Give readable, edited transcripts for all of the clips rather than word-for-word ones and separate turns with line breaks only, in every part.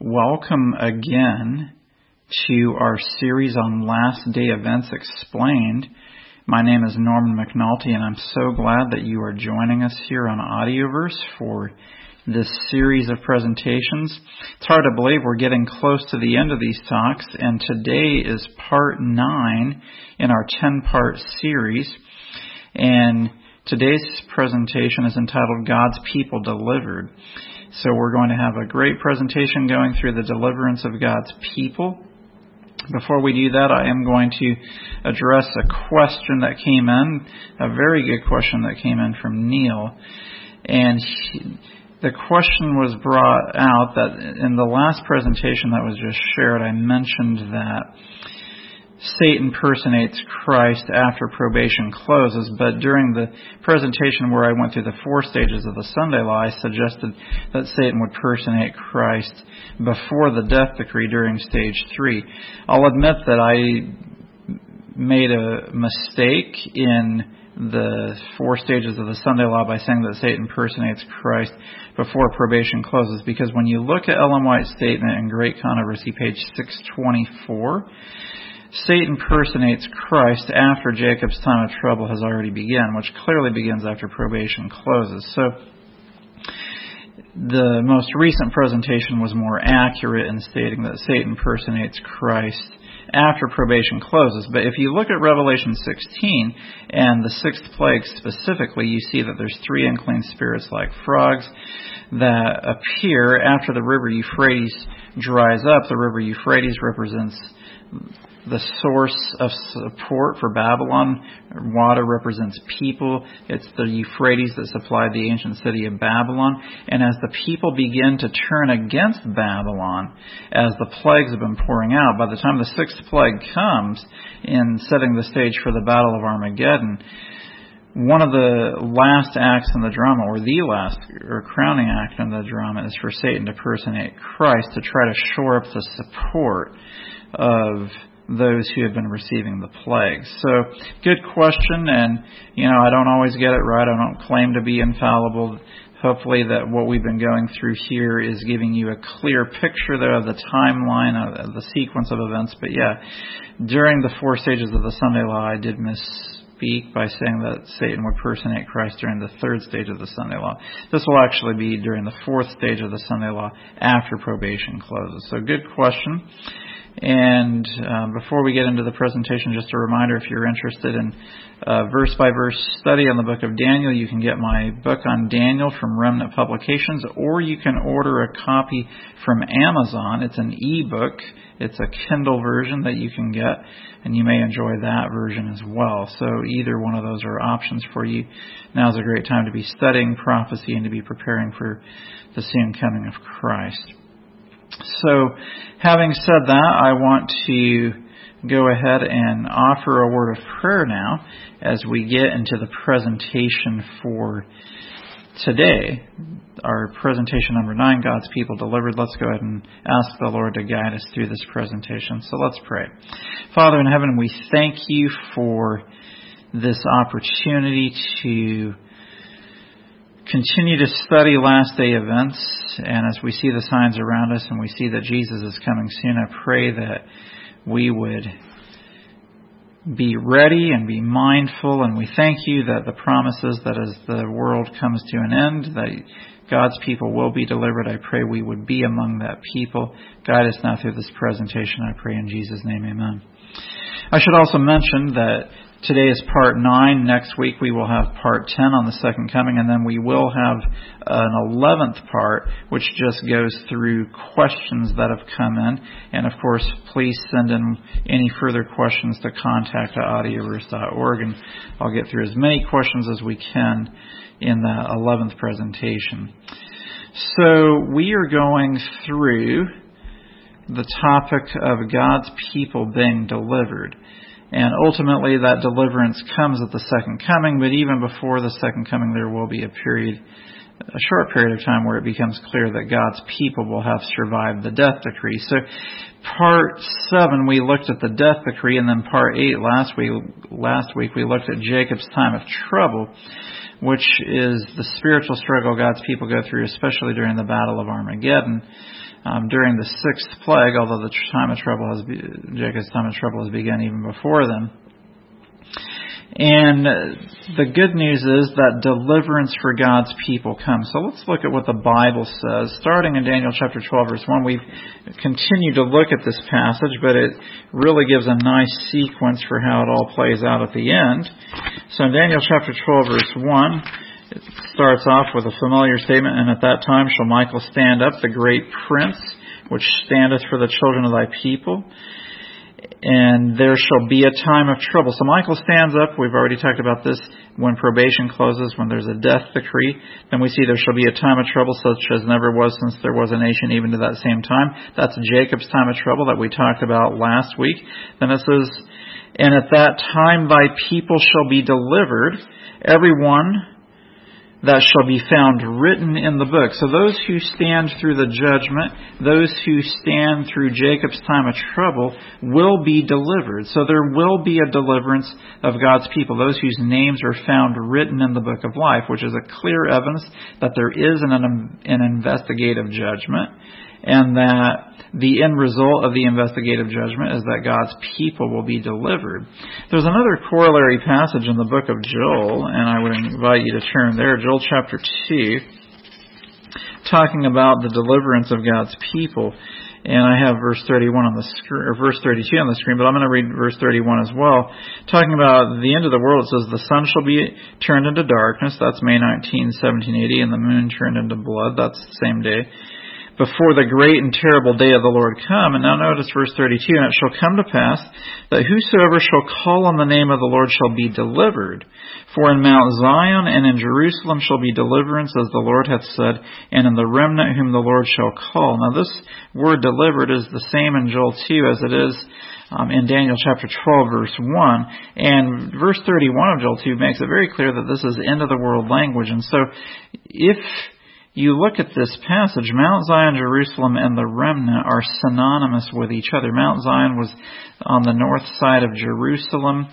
Welcome again to our series on Last Day Events Explained. My name is Norman McNulty, and I'm so glad that you are joining us here on Audioverse for this series of presentations. It's hard to believe we're getting close to the end of these talks, and today is part 9 in our 10-part series. And today's presentation is entitled God's People Delivered. So we're going to have a great presentation going through the deliverance of God's people. Before we do that, I am going to address a question that came in, a very good question that came in from Neil. And the question was brought out that in the last presentation that was just shared, I mentioned that Satan personates Christ after probation closes, but during the presentation where I went through the 4 stages of the Sunday law, I suggested that Satan would personate Christ before the death decree during stage 3. I'll admit that I made a mistake in the 4 stages of the Sunday law by saying that Satan personates Christ before probation closes, because when you look at Ellen White's statement in Great Controversy, page 624, Satan personates Christ after Jacob's time of trouble has already begun, which clearly begins after probation closes. So the most recent presentation was more accurate in stating that Satan personates Christ after probation closes. But if you look at Revelation 16 and the 6th plague specifically, you see that there's 3 unclean spirits like frogs that appear after the river Euphrates dries up. The river Euphrates represents the source of support for Babylon. Water represents people. It's the Euphrates that supplied the ancient city of Babylon. And as the people begin to turn against Babylon, as the plagues have been pouring out, by the time the 6th plague comes in setting the stage for the Battle of Armageddon, one of the last acts in the drama, or the last or crowning act in the drama, is for Satan to personate Christ to try to shore up the support of those who have been receiving the plagues. So, good question, and, I don't always get it right. I don't claim to be infallible. Hopefully that what we've been going through here is giving you a clear picture there of the timeline, of the sequence of events. But during the 4 stages of the Sunday law, I did misspeak by saying that Satan would personate Christ during the 3rd stage of the Sunday law. This will actually be during the 4th stage of the Sunday law after probation closes. So, good question. And before we get into the presentation, just a reminder, if you're interested in verse-by-verse study on the book of Daniel, you can get my book on Daniel from Remnant Publications, or you can order a copy from Amazon. It's an e-book. It's a Kindle version that you can get, and you may enjoy that version as well. So either one of those are options for you. Now's a great time to be studying prophecy and to be preparing for the soon coming of Christ. So, having said that, I want to go ahead and offer a word of prayer now as we get into the presentation for today. Our presentation number 9, God's People Delivered. Let's go ahead and ask the Lord to guide us through this presentation. So let's pray. Father in heaven, we thank you for this opportunity to continue to study last day events, and as we see the signs around us and we see that Jesus is coming soon, I pray that we would be ready and be mindful, and we thank you that the promises that as the world comes to an end, that God's people will be delivered. I pray we would be among that people. Guide us now through this presentation, I pray in Jesus' name, amen. I should also mention that today is part 9. Next week we will have part 10 on the second coming, and then we will have an 11th part, which just goes through questions that have come in. And of course, please send in any further questions to contact@audioverse.org, and I'll get through as many questions as we can in that 11th presentation. So we are going through the topic of God's people being delivered. And ultimately, that deliverance comes at the second coming, but even before the second coming, there will be a short period of time where it becomes clear that God's people will have survived the death decree. So, part 7, we looked at the death decree, and then part 8, last week, we looked at Jacob's time of trouble, which is the spiritual struggle God's people go through, especially during the Battle of Armageddon. during the sixth plague, although Jacob's time of trouble has begun even before then. And the good news is that deliverance for God's people comes. So let's look at what the Bible says. Starting in Daniel chapter 12, verse 1, we've continued to look at this passage, but it really gives a nice sequence for how it all plays out at the end. So in Daniel chapter 12, verse 1, it starts off with a familiar statement, "And at that time shall Michael stand up, the great prince, which standeth for the children of thy people. And there shall be a time of trouble." So Michael stands up. We've already talked about this. When probation closes, when there's a death decree, then we see there shall be a time of trouble such as never was since there was a nation even to that same time. That's Jacob's time of trouble that we talked about last week. Then it says, "And at that time thy people shall be delivered, every one that shall be found written in the book." So those who stand through the judgment, those who stand through Jacob's time of trouble will be delivered. So there will be a deliverance of God's people, those whose names are found written in the book of life, which is a clear evidence that there is an investigative judgment, and that the end result of the investigative judgment is that God's people will be delivered. There's another corollary passage in the book of Joel, and I would invite you to turn there, Joel chapter 2, talking about the deliverance of God's people. And I have verse 31 on the screen, or verse 32 on the screen, but I'm going to read verse 31 as well. Talking about the end of the world, it says, "The sun shall be turned into darkness," that's May 19, 1780, "and the moon turned into blood," that's the same day, "before the great and terrible day of the Lord come." And now notice verse 32, "And it shall come to pass that whosoever shall call on the name of the Lord shall be delivered. For in Mount Zion and in Jerusalem shall be deliverance, as the Lord hath said, and in the remnant whom the Lord shall call." Now this word "delivered" is the same in Joel 2 as it is in Daniel chapter 12, verse 1. And verse 31 of Joel 2 makes it very clear that this is end of the world language. And so if you look at this passage, Mount Zion, Jerusalem, and the remnant are synonymous with each other. Mount Zion was on the north side of Jerusalem,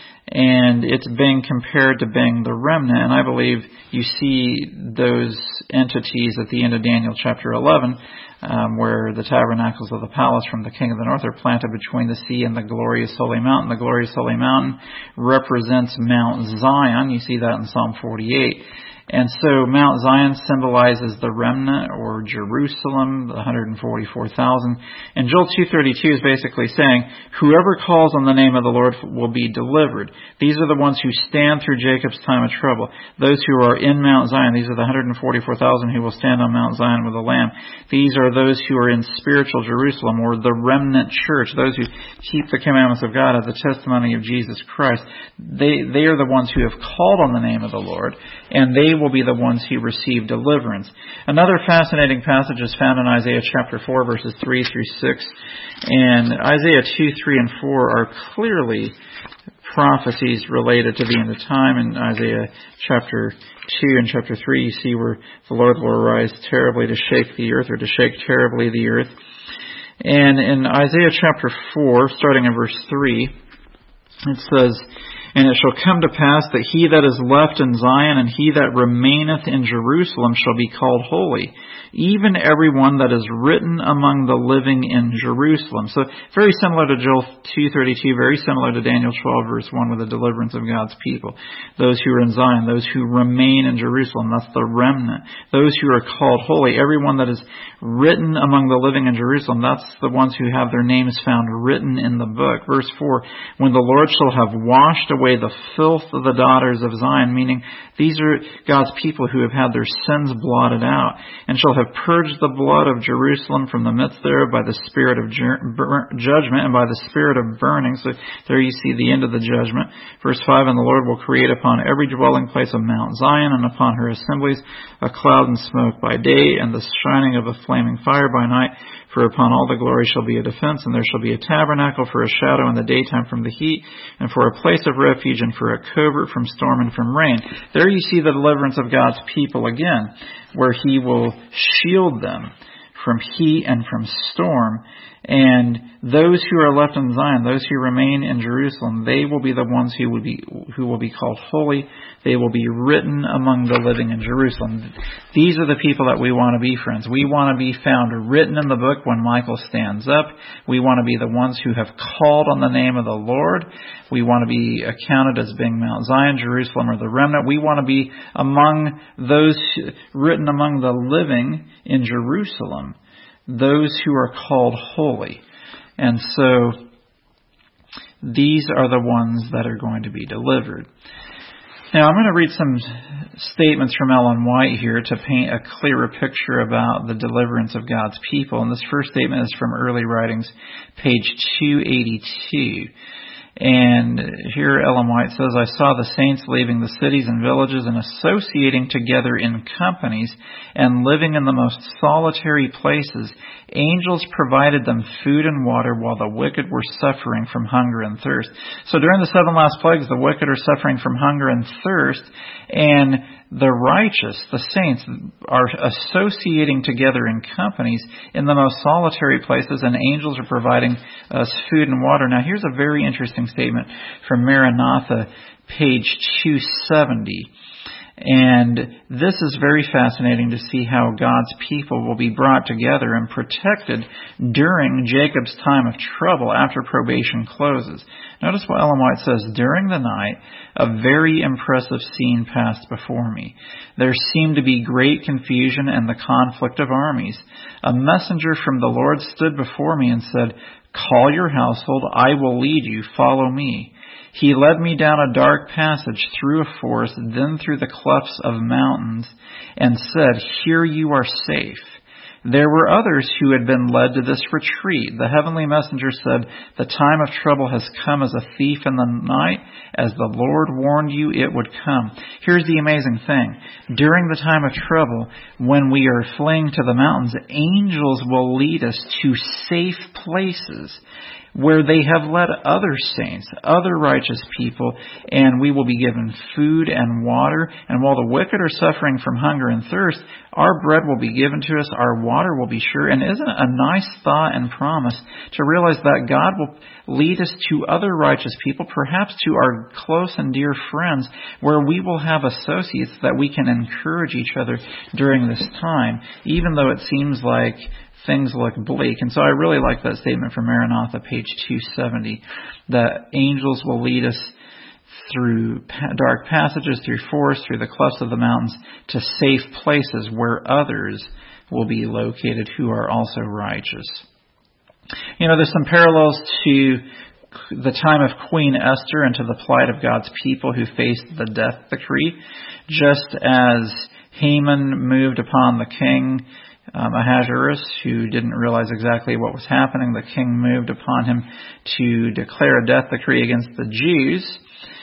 and it's being compared to being the remnant. And I believe you see those entities at the end of Daniel chapter 11, where the tabernacles of the palace from the king of the north are planted between the sea and the glorious holy mountain. The glorious holy mountain represents Mount Zion. You see that in Psalm 48. And so Mount Zion symbolizes the remnant, or Jerusalem, the 144,000. And Joel 2:32 is basically saying, whoever calls on the name of the Lord will be delivered. These are the ones who stand through Jacob's time of trouble. Those who are in Mount Zion, these are the 144,000 who will stand on Mount Zion with the Lamb. These are those who are in spiritual Jerusalem, or the remnant church, those who keep the commandments of God, have the testimony of Jesus Christ. They are the ones who have called on the name of the Lord, and they will be the ones who receive deliverance. Another fascinating passage is found in Isaiah chapter 4, verses 3 through 6. And Isaiah 2, 3, and 4 are clearly prophecies related to the end of time. In Isaiah chapter 2 and chapter 3, you see where the Lord will arise terribly to shake the earth, or to shake terribly the earth. And in Isaiah chapter 4, starting in verse 3, it says, "And it shall come to pass that he that is left in Zion and he that remaineth in Jerusalem shall be called holy, even every one that is written among the living in Jerusalem." So very similar to Joel 2:32, very similar to Daniel 12, verse 1, with the deliverance of God's people. Those who are in Zion, those who remain in Jerusalem, that's the remnant. Those who are called holy, everyone that is written among the living in Jerusalem, that's the ones who have their names found written in the book. Verse 4, "When the Lord shall have washed away the filth of the daughters of Zion," meaning these are God's people who have had their sins blotted out, "and shall have purged the blood of Jerusalem from the midst thereof by the spirit of judgment and by the spirit of burning." So there you see the end of the judgment. Verse 5, "And the Lord will create upon every dwelling place of Mount Zion and upon her assemblies a cloud and smoke by day, and the shining of a flaming fire by night. For upon all the glory shall be a defense, and there shall be a tabernacle for a shadow in the daytime from the heat, and for a place of refuge, and for a covert from storm and from rain." There you see the deliverance of God's people again, where He will shield them from heat and from storm. And those who are left in Zion, those who remain in Jerusalem, they will be the ones who will be called holy. They will be written among the living in Jerusalem. These are the people that we want to be, friends. We want to be found written in the book when Michael stands up. We want to be the ones who have called on the name of the Lord. We want to be accounted as being Mount Zion, Jerusalem, or the remnant. We want to be among those written among the living in Jerusalem, those who are called holy. And so these are the ones that are going to be delivered. Now, I'm going to read some statements from Ellen White here to paint a clearer picture about the deliverance of God's people. And this first statement is from Early Writings, page 282. And here Ellen White says, I saw the saints leaving the cities and villages and associating together in companies and living in the most solitary places. Angels provided them food and water while the wicked were suffering from hunger and thirst. So during the 7 last plagues, the wicked are suffering from hunger and thirst, and the righteous, the saints, are associating together in companies in the most solitary places, and angels are providing us food and water. Now, here's a very interesting statement from Maranatha, page 270. And this is very fascinating to see how God's people will be brought together and protected during Jacob's time of trouble after probation closes. Notice what Ellen White says, during the night, a very impressive scene passed before me. There seemed to be great confusion and the conflict of armies. A messenger from the Lord stood before me and said, call your household, I will lead you, follow me. He led me down a dark passage through a forest, then through the clefts of mountains, and said, here you are safe. There were others who had been led to this retreat. The heavenly messenger said, the time of trouble has come as a thief in the night. As the Lord warned you, it would come. Here's the amazing thing. During the time of trouble, when we are fleeing to the mountains, angels will lead us to safe places where they have led other saints, other righteous people, and we will be given food and water. And while the wicked are suffering from hunger and thirst, our bread will be given to us, our water will be sure. And isn't it a nice thought and promise to realize that God will lead us to other righteous people, perhaps to our close and dear friends, where we will have associates that we can encourage each other during this time, even though it seems like things look bleak. And so I really like that statement from Maranatha, page 270, that angels will lead us through dark passages, through forests, through the clefts of the mountains, to safe places where others will be located who are also righteous. You know, there's some parallels to the time of Queen Esther and to the plight of God's people who faced the death decree. Just as Haman moved upon the king Ahasuerus, who didn't realize exactly what was happening, the king moved upon him to declare a death decree against the Jews.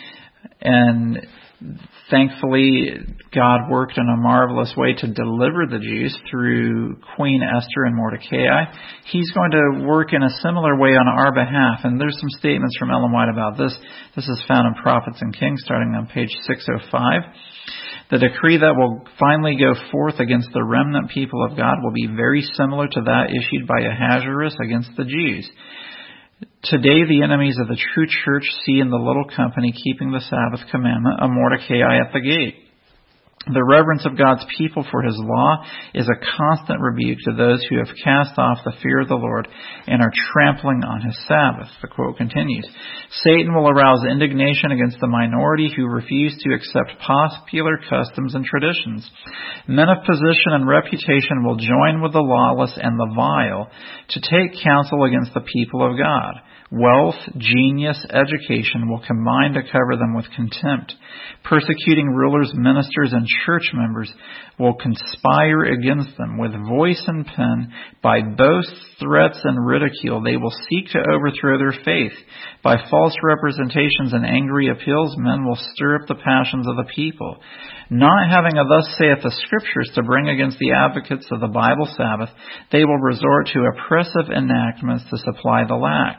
And thankfully, God worked in a marvelous way to deliver the Jews through Queen Esther and Mordecai. He's going to work in a similar way on our behalf. And there's some statements from Ellen White about this. This is found in Prophets and Kings, starting on page 605. The decree that will finally go forth against the remnant people of God will be very similar to that issued by Ahasuerus against the Jews. Today, the enemies of the true church see in the little company keeping the Sabbath commandment a Mordecai at the gate. The reverence of God's people for His law is a constant rebuke to those who have cast off the fear of the Lord and are trampling on His Sabbath. The quote continues, Satan will arouse indignation against the minority who refuse to accept popular customs and traditions. Men of position and reputation will join with the lawless and the vile to take counsel against the people of God. Wealth, genius, education will combine to cover them with contempt. Persecuting rulers, ministers, and church members will conspire against them with voice and pen. By boasts, threats, and ridicule, they will seek to overthrow their faith. By false representations and angry appeals, men will stir up the passions of the people. Not having a thus saith the Scriptures to bring against the advocates of the Bible Sabbath, they will resort to oppressive enactments to supply the lack.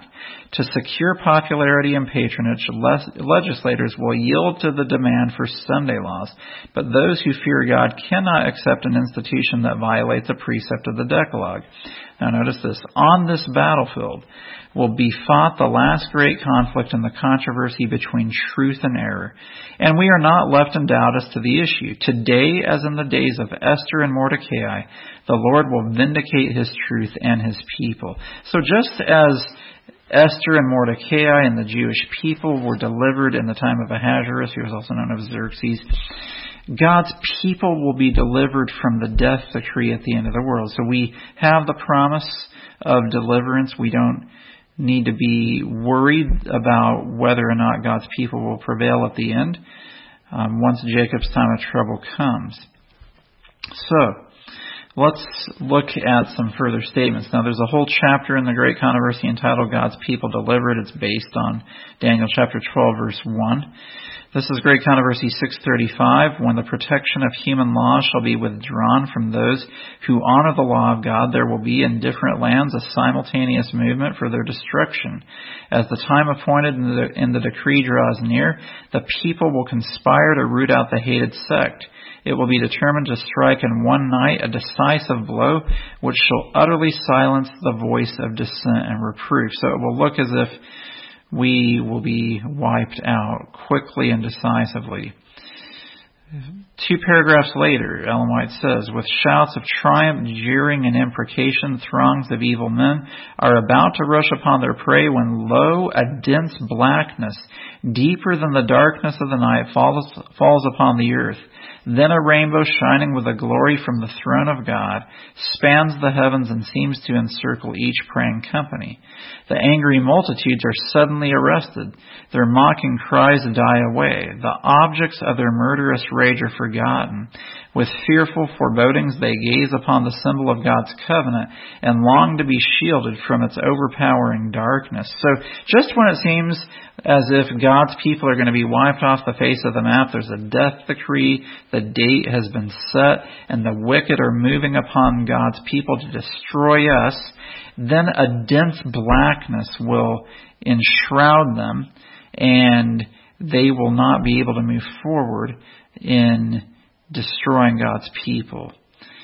To secure popularity and patronage, legislators will yield to the demand for Sunday laws, but those who fear God cannot accept an institution that violates a precept of the Decalogue. Now notice this. On this battlefield will be fought the last great conflict in the controversy between truth and error. And we are not left in doubt as to the issue. Today, as in the days of Esther and Mordecai, the Lord will vindicate his truth and his people. So just as Esther and Mordecai and the Jewish people were delivered in the time of Ahasuerus, who was also known as Xerxes, God's people will be delivered from the death decree at the end of the world. So we have the promise of deliverance. We don't need to be worried about whether or not God's people will prevail at the end once Jacob's time of trouble comes. So let's look at some further statements. Now, there's a whole chapter in the Great Controversy entitled God's People Delivered. It's based on Daniel chapter 12, verse 1. This is Great Controversy 635. When the protection of human law shall be withdrawn from those who honor the law of God, there will be in different lands a simultaneous movement for their destruction. As the time appointed in the decree draws near, the people will conspire to root out the hated sect. It will be determined to strike in one night a decisive blow which shall utterly silence the voice of dissent and reproof. So it will look as if we will be wiped out quickly and decisively. 2 paragraphs later, Ellen White says, with shouts of triumph, jeering, and imprecation, throngs of evil men are about to rush upon their prey when, lo, a dense blackness, deeper than the darkness of the night, falls upon the earth. Then a rainbow shining with a glory from the throne of God spans the heavens and seems to encircle each praying company. The angry multitudes are suddenly arrested. Their mocking cries die away. The objects of their murderous rage are forgotten. With fearful forebodings they gaze upon the symbol of God's covenant and long to be shielded from its overpowering darkness. So just when it seems as if God's people are going to be wiped off the face of the map, there's a death decree, the date has been set, and the wicked are moving upon God's people to destroy us, then a dense blackness will enshroud them, and they will not be able to move forward in destroying God's people.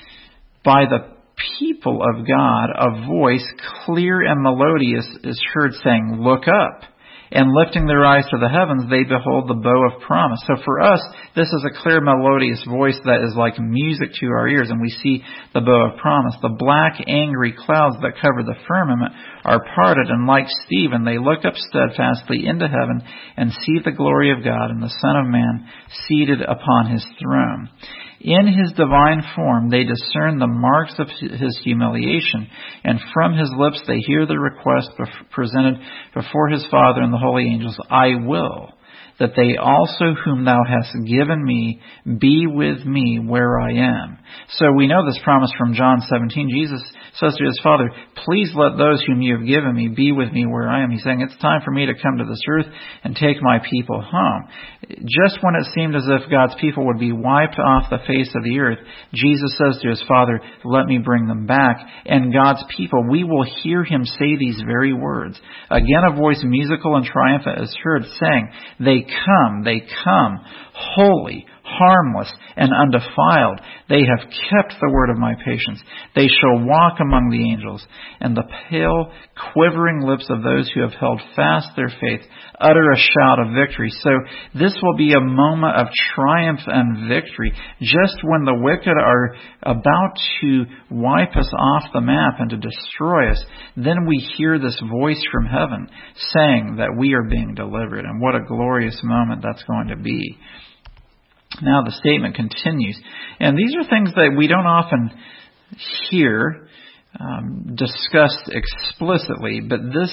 By the people of God, a voice clear and melodious is heard saying, "Look up." And lifting their eyes to the heavens, they behold the bow of promise. So for us, this is a clear, melodious voice that is like music to our ears, and we see the bow of promise. The black, angry clouds that cover the firmament are parted, and like Stephen, they look up steadfastly into heaven and see the glory of God and the Son of Man seated upon his throne. In his divine form, they discern the marks of his humiliation, and from his lips they hear the request presented before his Father and the holy angels, "I will that they also whom thou hast given me be with me where I am." So we know this promise from John 17. Jesus says to his Father, "Please let those whom you have given me be with me where I am." He's saying, it's time for me to come to this earth and take my people home. Just when it seemed as if God's people would be wiped off the face of the earth, Jesus says to his Father, "Let me bring them back." And God's people, we will hear him say these very words. Again, a voice musical and triumphant is heard saying, they come, holy, harmless, and undefiled. They have kept the word of my patience. They shall walk among the angels, and the pale, quivering lips of those who have held fast their faith utter a shout of victory. So this will be a moment of triumph and victory. Just when the wicked are about to wipe us off the map and to destroy us, then we hear this voice from heaven saying that we are being delivered. And what a glorious moment that's going to be. Now the statement continues. And these are things that we don't often hear discussed explicitly, but this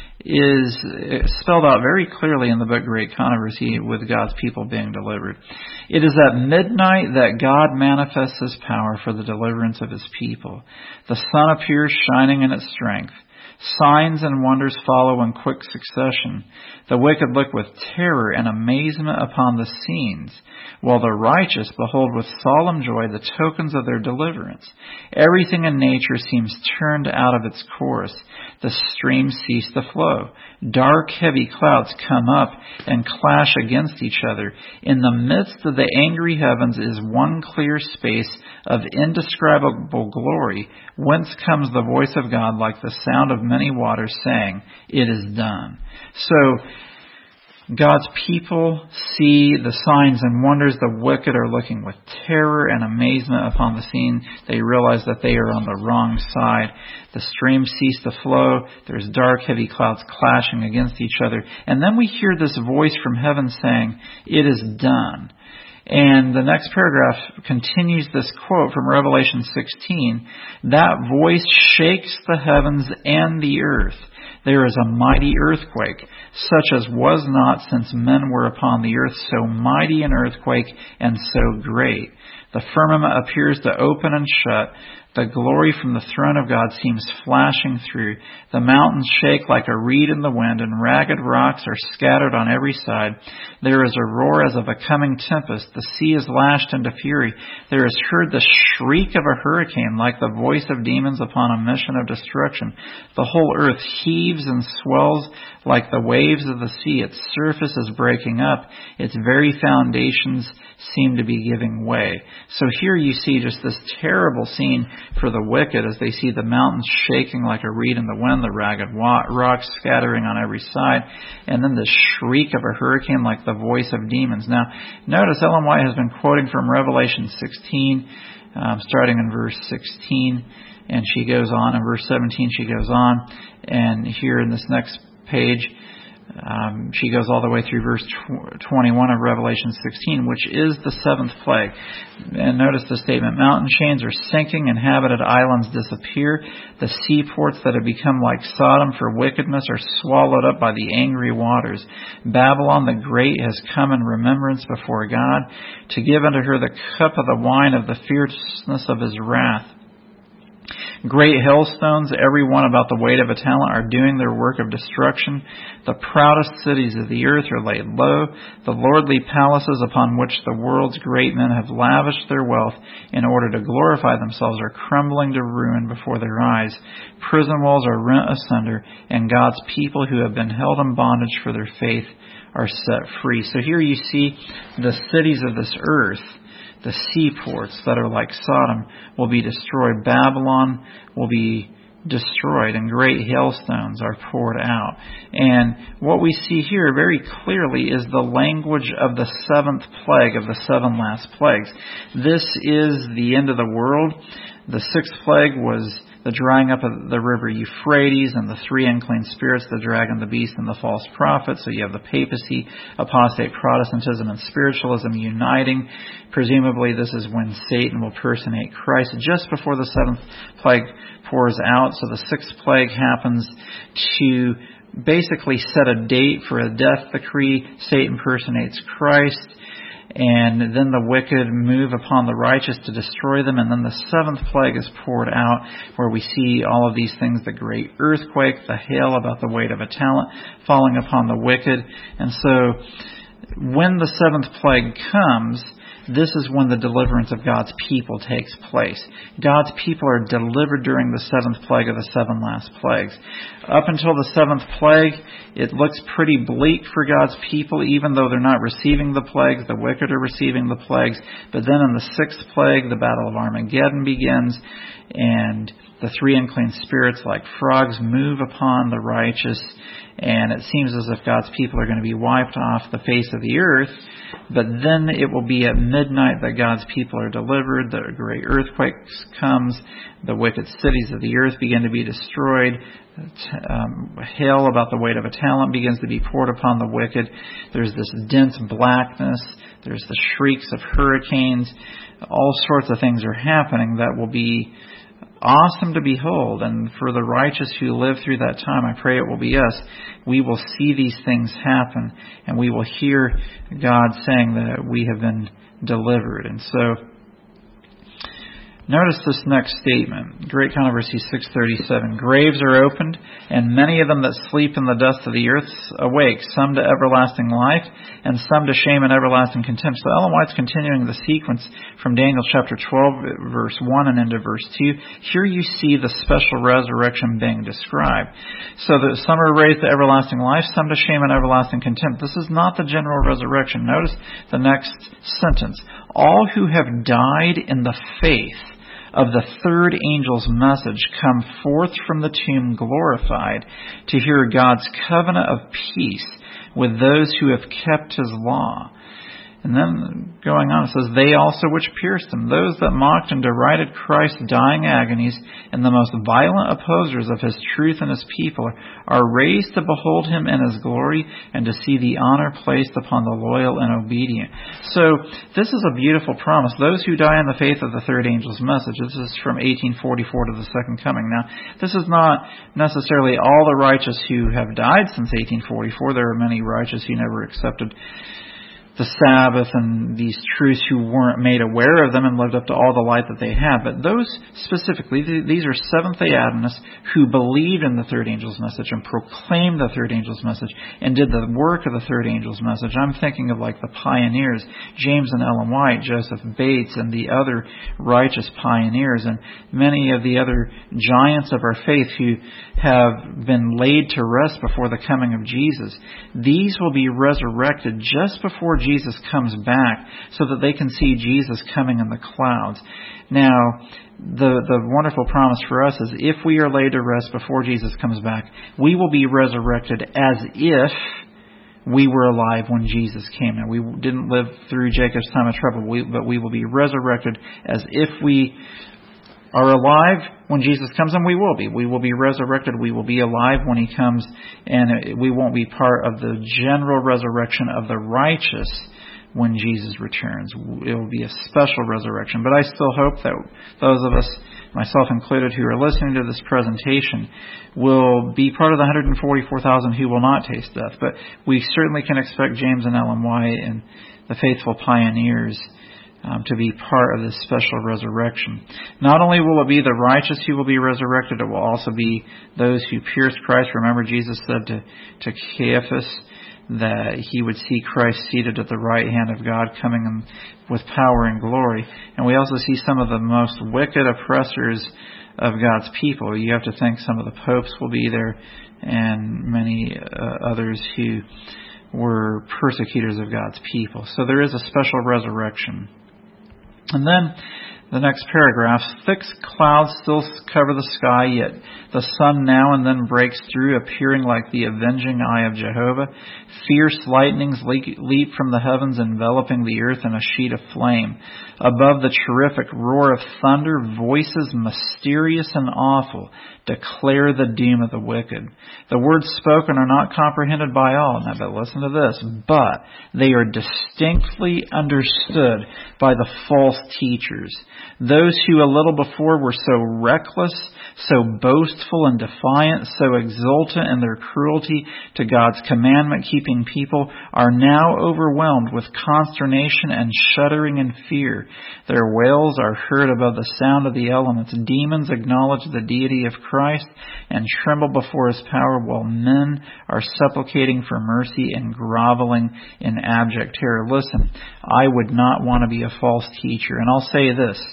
is spelled out very clearly in the book Great Controversy with God's people being delivered. It is at midnight that God manifests his power for the deliverance of his people. The sun appears shining in its strength. Signs and wonders follow in quick succession. The wicked look with terror and amazement upon the scenes, while the righteous behold with solemn joy the tokens of their deliverance. Everything in nature seems turned out of its course. The streams cease to flow. Dark, heavy clouds come up and clash against each other. In the midst of the angry heavens is one clear space of indescribable glory, whence comes the voice of God like the sound of many waters, saying, "It is done." So, God's people see the signs and wonders. The wicked are looking with terror and amazement upon the scene. They realize that they are on the wrong side. The streams cease to flow. There's dark, heavy clouds clashing against each other. And then we hear this voice from heaven saying, "It is done." And the next paragraph continues this quote from Revelation 16. That voice shakes the heavens and the earth. There is a mighty earthquake, such as was not since men were upon the earth, so mighty an earthquake and so great. The firmament appears to open and shut. The glory from the throne of God seems flashing through. The mountains shake like a reed in the wind, and ragged rocks are scattered on every side. There is a roar as of a coming tempest. The sea is lashed into fury. There is heard the shriek of a hurricane, like the voice of demons upon a mission of destruction. The whole earth heaves and swells like the waves of the sea. Its surface is breaking up. Its very foundations seem to be giving way. So here you see just this terrible scene for the wicked as they see the mountains shaking like a reed in the wind, the ragged rocks scattering on every side, and then the shriek of a hurricane like the voice of demons. Now, notice Ellen White has been quoting from Revelation 16, starting in verse 16, and she goes on. In verse 17, she goes on, and here in this next page, she goes all the way through verse 21 of Revelation 16, which is the seventh plague. And notice the statement, mountain chains are sinking, inhabited islands disappear. The seaports that have become like Sodom for wickedness are swallowed up by the angry waters. Babylon the Great has come in remembrance before God to give unto her the cup of the wine of the fierceness of his wrath. Great hailstones, every one about the weight of a talent, are doing their work of destruction. The proudest cities of the earth are laid low. The lordly palaces upon which the world's great men have lavished their wealth in order to glorify themselves are crumbling to ruin before their eyes. Prison walls are rent asunder, and God's people who have been held in bondage for their faith are set free. So here you see the cities of this earth. The seaports that are like Sodom will be destroyed. Babylon will be destroyed, and great hailstones are poured out. And what we see here very clearly is the language of the seventh plague, of the seven last plagues. This is the end of the world. The sixth plague was the drying up of the river Euphrates, and the three unclean spirits, the dragon, the beast, and the false prophet. So you have the papacy, apostate Protestantism, and spiritualism uniting. Presumably this is when Satan will personate Christ just before the seventh plague pours out. So the sixth plague happens to basically set a date for a death decree. Satan personates Christ. And then the wicked move upon the righteous to destroy them. And then the seventh plague is poured out, where we see all of these things, the great earthquake, the hail about the weight of a talent falling upon the wicked. And so when the seventh plague comes, this is when the deliverance of God's people takes place. God's people are delivered during the seventh plague of the seven last plagues. Up until the seventh plague, it looks pretty bleak for God's people, even though they're not receiving the plagues. The wicked are receiving the plagues. But then in the sixth plague, the Battle of Armageddon begins, and the three unclean spirits, like frogs, move upon the righteous, and it seems as if God's people are going to be wiped off the face of the earth. But then it will be at midnight that God's people are delivered. The great earthquake comes. The wicked cities of the earth begin to be destroyed. Hail about the weight of a talent begins to be poured upon the wicked. There's this dense blackness. There's the shrieks of hurricanes. All sorts of things are happening that will be awesome to behold. And for the righteous who live through that time, I pray it will be us. We will see these things happen, and we will hear God saying that we have been delivered. And so Notice this next statement. Great Controversy 637. Graves are opened, and many of them that sleep in the dust of the earth awake, some to everlasting life, and some to shame and everlasting contempt. So Ellen White's continuing the sequence from Daniel chapter 12, verse 1 and into verse 2. Here you see the special resurrection being described. So that some are raised to everlasting life, some to shame and everlasting contempt. This is not the general resurrection. Notice the next sentence. All who have died in the faith of the third angel's message come forth from the tomb glorified to hear God's covenant of peace with those who have kept His law. And then going on, it says, they also which pierced Him, those that mocked and derided Christ's dying agonies, and the most violent opposers of His truth and His people, are raised to behold Him in His glory and to see the honor placed upon the loyal and obedient. So this is a beautiful promise. Those who die in the faith of the third angel's message. This is from 1844 to the second coming. Now, this is not necessarily all the righteous who have died since 1844. There are many righteous who never accepted the Sabbath and these truths who weren't made aware of them and lived up to all the light that they had. But those specifically, these are Seventh-day Adventists who believed in the third angel's message and proclaimed the third angel's message and did the work of the third angel's message. I'm thinking of like the pioneers, James and Ellen White, Joseph Bates, and the other righteous pioneers, and many of the other giants of our faith who have been laid to rest before the coming of Jesus. These will be resurrected just before Jesus comes back so that they can see Jesus coming in the clouds. Now, the wonderful promise for us is if we are laid to rest before Jesus comes back, we will be resurrected as if we were alive when Jesus came. Now, we didn't live through Jacob's time of trouble, but we will be resurrected as if we are alive when Jesus comes, and we will be. We will be resurrected. We will be alive when He comes, and we won't be part of the general resurrection of the righteous when Jesus returns. It will be a special resurrection. But I still hope that those of us, myself included, who are listening to this presentation will be part of the 144,000 who will not taste death. But we certainly can expect James and Ellen White and the faithful pioneers to be part of this special resurrection. Not only will it be the righteous who will be resurrected, it will also be those who pierced Christ. Remember, Jesus said to Caiaphas that he would see Christ seated at the right hand of God, coming in with power and glory. And we also see some of the most wicked oppressors of God's people. You have to think some of the popes will be there, and many others who were persecutors of God's people. So there is a special resurrection. And then the next paragraph, thick clouds still cover the sky, yet the sun now and then breaks through, appearing like the avenging eye of Jehovah. Fierce lightnings leap from the heavens, enveloping the earth in a sheet of flame. Above the terrific roar of thunder, voices mysterious and awful declare the doom of the wicked. The words spoken are not comprehended by all. Now, but listen to this. But they are distinctly understood by the false teachers. Those who a little before were so reckless, so boastful and defiant, so exultant in their cruelty to God's commandment-keeping people, are now overwhelmed with consternation and shuddering in fear. Their wails are heard above the sound of the elements. Demons acknowledge the deity of Christ and tremble before His power, while men are supplicating for mercy and groveling in abject terror. Listen, I would not want to be a false teacher. And I'll say this.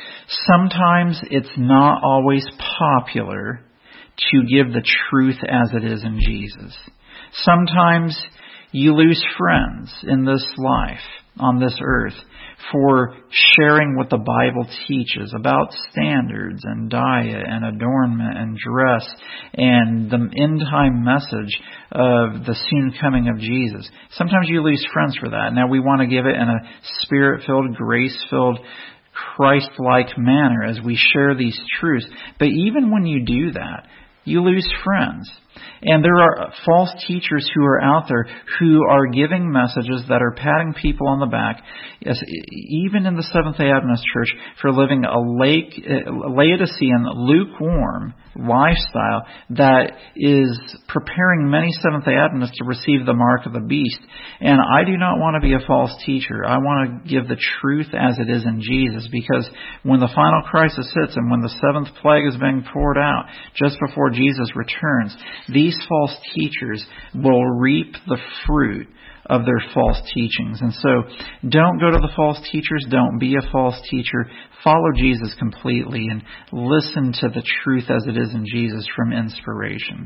Sometimes it's not always popular to give the truth as it is in Jesus. Sometimes you lose friends in this life, on this earth, for sharing what the Bible teaches about standards and diet and adornment and dress and the end-time message of the soon coming of Jesus. Sometimes you lose friends for that. Now, we want to give it in a spirit-filled, grace-filled, Christ-like manner as we share these truths. But even when you do that, you lose friends. And there are false teachers who are out there who are giving messages that are patting people on the back, even in the Seventh-day Adventist Church, for living a Laodicean, lukewarm lifestyle that is preparing many Seventh-day Adventists to receive the mark of the beast. And I do not want to be a false teacher. I want to give the truth as it is in Jesus, because when the final crisis hits and when the seventh plague is being poured out just before Jesus returns, these false teachers will reap the fruit of their false teachings. And so don't go to the false teachers. Don't be a false teacher. Follow Jesus completely and listen to the truth as it is in Jesus from inspiration.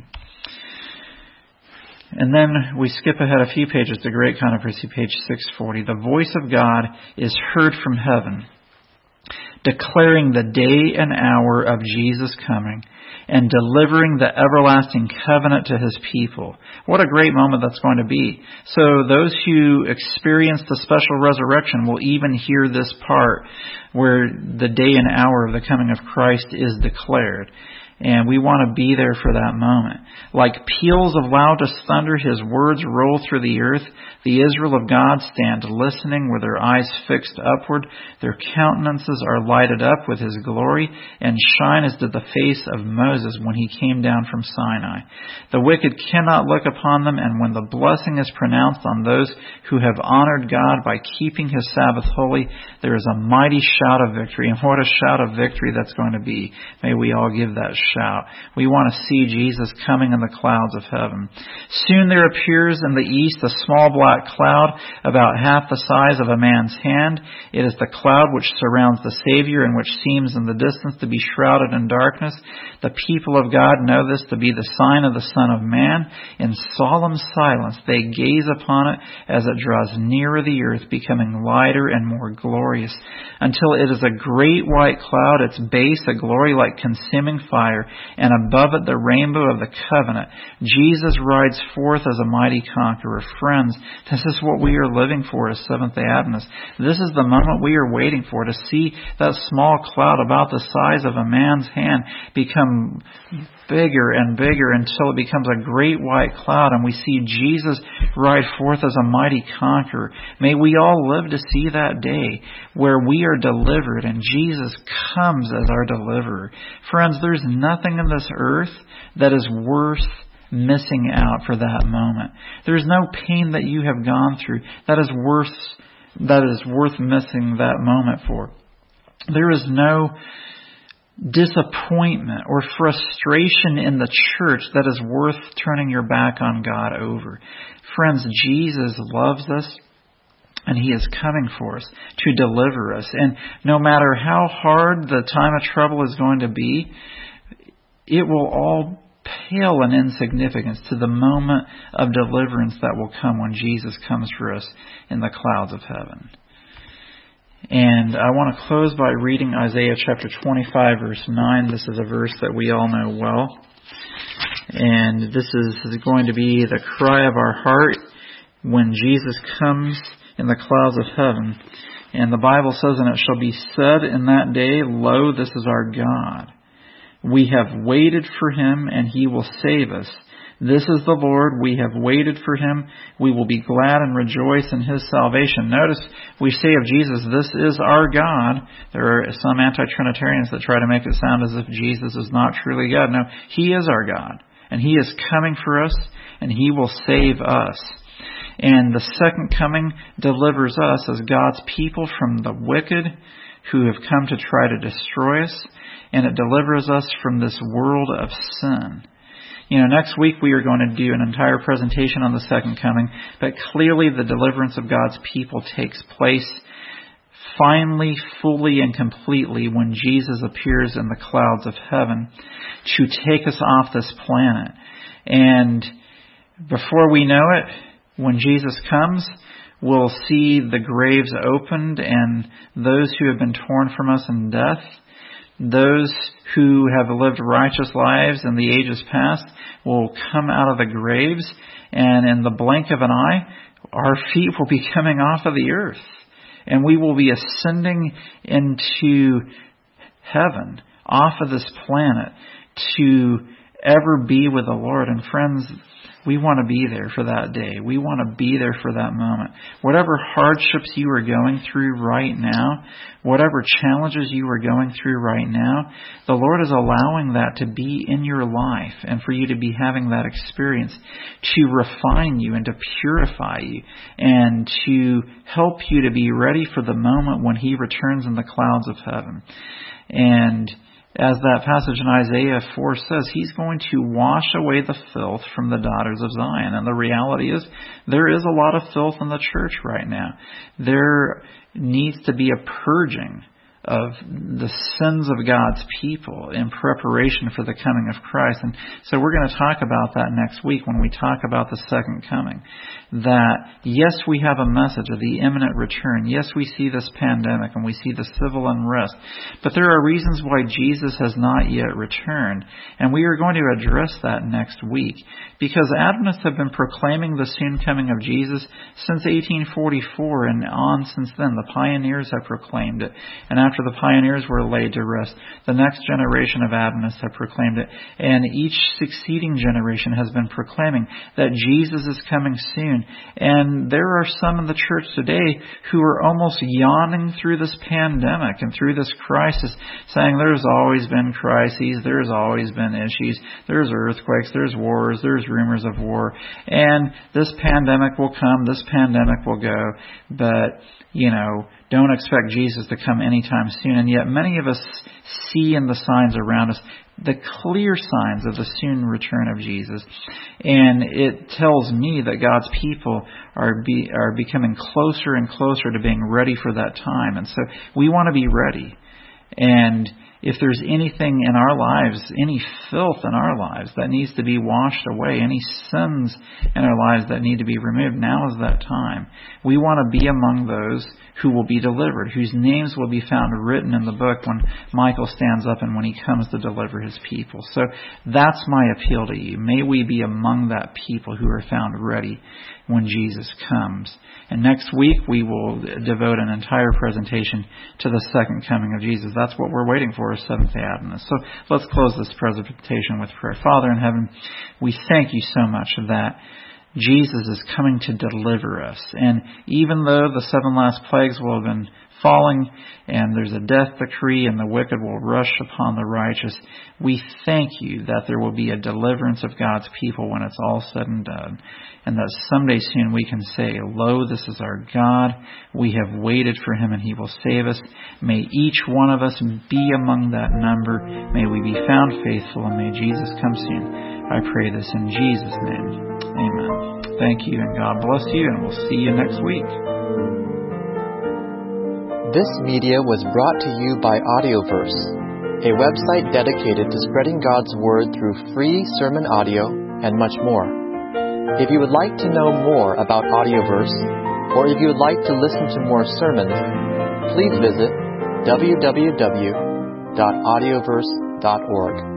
And then we skip ahead a few pages to Great Controversy, page 640. The voice of God is heard from heaven, declaring the day and hour of Jesus' coming and delivering the everlasting covenant to His people. What a great moment that's going to be. So those who experience the special resurrection will even hear this part where the day and hour of the coming of Christ is declared. And we want to be there for that moment. Like peals of loudest thunder, His words roll through the earth. The Israel of God stand listening with their eyes fixed upward. Their countenances are lighted up with His glory and shine as did the face of Moses when he came down from Sinai. The wicked cannot look upon them, and when the blessing is pronounced on those who have honored God by keeping His Sabbath holy, there is a mighty shout of victory. And what a shout of victory that's going to be. May we all give that shout. We want to see Jesus coming in the clouds of heaven. Soon there appears in the east a small black cloud about half the size of a man's hand. It is the cloud which surrounds the Savior and which seems in the distance to be shrouded in darkness. The people of God know this to be the sign of the Son of Man. In solemn silence they gaze upon it as it draws nearer the earth, becoming lighter and more glorious, until it is a great white cloud, its base a glory like consuming fire, and above it the rainbow of the covenant. Jesus rides forth as a mighty conqueror. Friends, this is what we are living for as Seventh-day Adventists. This is the moment we are waiting for, to see that small cloud about the size of a man's hand become bigger and bigger until it becomes a great white cloud, and we see Jesus ride forth as a mighty conqueror. May we all live to see that day where we are delivered and Jesus comes as our deliverer. Friends, there's nothing in this earth that is worth missing out for that moment. There's no pain that you have gone through that is worth missing that moment for. There is no disappointment or frustration in the church that is worth turning your back on God over. Friends, Jesus loves us, and He is coming for us to deliver us. And no matter how hard the time of trouble is going to be, it will all pale in insignificance to the moment of deliverance that will come when Jesus comes for us in the clouds of heaven. And I want to close by reading Isaiah chapter 25, verse 9. This is a verse that we all know well. And this is going to be the cry of our heart when Jesus comes in the clouds of heaven. And the Bible says, "And it shall be said in that day, Lo, this is our God. We have waited for Him, and He will save us. This is the Lord. We have waited for Him. We will be glad and rejoice in His salvation." Notice we say of Jesus, this is our God. There are some anti-Trinitarians that try to make it sound as if Jesus is not truly God. No, He is our God, and He is coming for us, and He will save us. And the second coming delivers us as God's people from the wicked who have come to try to destroy us, and it delivers us from this world of sin. Next week we are going to do an entire presentation on the second coming, but clearly the deliverance of God's people takes place finally, fully, and completely when Jesus appears in the clouds of heaven to take us off this planet. And before we know it, when Jesus comes, we'll see the graves opened, and those who have been torn from us in death, those who have lived righteous lives in the ages past, will come out of the graves, and in the blink of an eye, our feet will be coming off of the earth, and we will be ascending into heaven, off of this planet, to ever be with the Lord. And friends, we want to be there for that day. We want to be there for that moment. Whatever hardships you are going through right now, whatever challenges you are going through right now, the Lord is allowing that to be in your life and for you to be having that experience to refine you and to purify you and to help you to be ready for the moment when He returns in the clouds of heaven. And as that passage in Isaiah 4 says, He's going to wash away the filth from the daughters of Zion. And the reality is, there is a lot of filth in the church right now. There needs to be a purging of the sins of God's people in preparation for the coming of Christ. And so we're going to talk about that next week when we talk about the second coming. That, yes, we have a message of the imminent return. Yes, we see this pandemic and we see the civil unrest. But there are reasons why Jesus has not yet returned. And we are going to address that next week. Because Adventists have been proclaiming the soon coming of Jesus since 1844 and on since then. The pioneers have proclaimed it. And after the pioneers were laid to rest, the next generation of Adventists have proclaimed it. And each succeeding generation has been proclaiming that Jesus is coming soon. And there are some in the church today who are almost yawning through this pandemic and through this crisis, saying there's always been crises, there's always been issues, there's earthquakes, there's wars, there's rumors of war, and this pandemic will come, this pandemic will go, but, don't expect Jesus to come anytime soon. And yet many of us see in the signs around us the clear signs of the soon return of Jesus. And it tells me that God's people are becoming closer and closer to being ready for that time. And so we want to be ready. And if there's anything in our lives, any filth in our lives that needs to be washed away, any sins in our lives that need to be removed, now is that time. We want to be among those who will be delivered, whose names will be found written in the book when Michael stands up and when He comes to deliver His people. So that's my appeal to you. May we be among that people who are found ready when Jesus comes. And next week we will devote an entire presentation to the second coming of Jesus. That's what we're waiting for as Seventh-day Adventists. So let's close this presentation with prayer. Father in heaven, we thank You so much that Jesus is coming to deliver us. And even though the 7 last plagues will have been falling and there's a death decree and the wicked will rush upon the righteous, we thank You that there will be a deliverance of God's people when it's all said and done. And that someday soon we can say, lo, this is our God. We have waited for Him and He will save us. May each one of us be among that number. May we be found faithful and may Jesus come soon. I pray this in Jesus' name. Amen. Thank you and God bless you, and we'll see you next week.
This media was brought to you by Audioverse, a website dedicated to spreading God's Word through free sermon audio and much more. If you would like to know more about Audioverse, or if you would like to listen to more sermons, please visit www.audioverse.org.